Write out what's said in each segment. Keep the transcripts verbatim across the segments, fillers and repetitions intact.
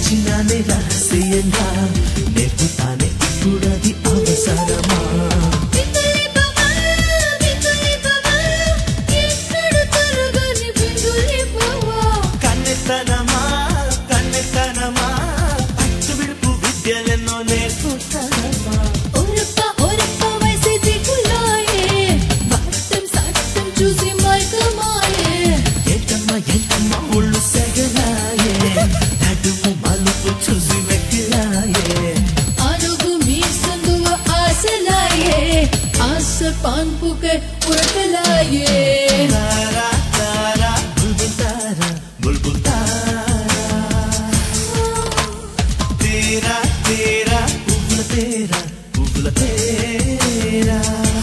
దాచినానే రహస్యంగా నేర్పుతానే ఇప్పుడది అవసరమా కన్నెతనమా కన్నెతనమా పట్టు విడుపు విద్యలెన్నో నేర్పుతానమ్మా ఎంతమ్మా ఒళ్ళు సెగలాయే నడుము మలుపు చూసి వెక్కిలాయే అడుగు మీ సందువ ఆశలాయే ఆశ పాన్పుకే ఉరకలాయే తారా తారా బుల్బుల్ తారా బుల్బుల్ తారా తేరా తేరా పువ్వుల తేరా పువ్వుల తేరా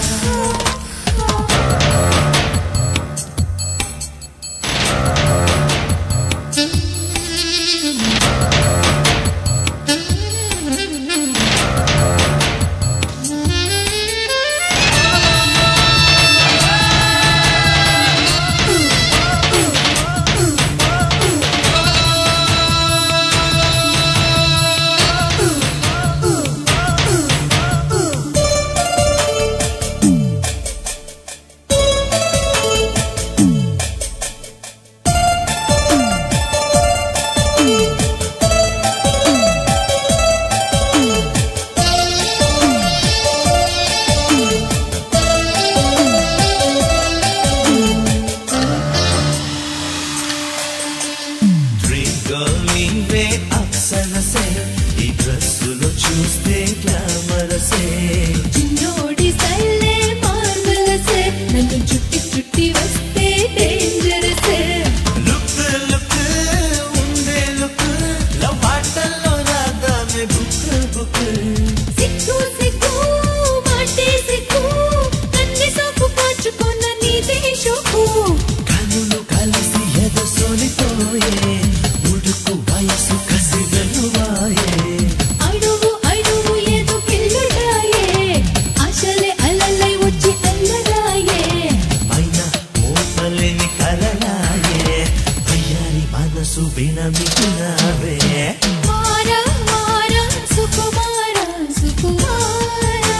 నీవే అప్సరసే ఈ డ్రెస్సులో చూస్తే గ్లామరసే చిన్నోడి సల్లే మార్వెలసే నన్ను చుట్టి చుట్టి వస్తే డేంజరసే లుక్ లుక్ ఉండే లుక్ లవ్ ఆటల్లో రాగానే బుక్ బుక్ సిక్కు సిక్కు మాటే సిక్కు కన్ని సోపు కాచుకున్న నీదే షోకు కనులు కలిసి ఎదసోలిపోయే ఉడుకు వయసు కసిగలువాయే అడుగు అడుగు ఏదో కిల్లుడాయే ఆశలే అలలై వచ్చి అల్లరాయే అయినా మోపలేని కలలాయే అయ్యారి మనసు వినమికున్నావే మారా మారా సుకుమారా సుకుమారా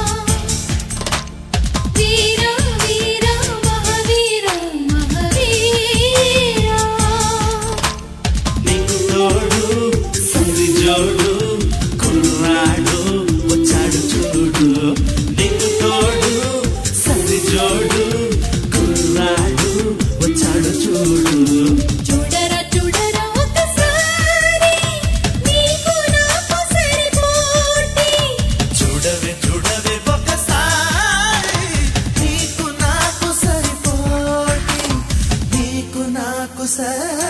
వీరా వీరా మహావీరా మహావీరా నీకు తోడు సరి జోడు కుర్రాడు వచ్చాడు చూడు నీకు తోడు సరి జోడు కుర్రాడు వచ్చాడు చూడు చూడరా చూడరా ఒకసారి నీకు నాకు సరిపోటీ చూడవే చూడవే ఒకసారి నీకు నాకు సరిపోటి నీకు నాకు సరి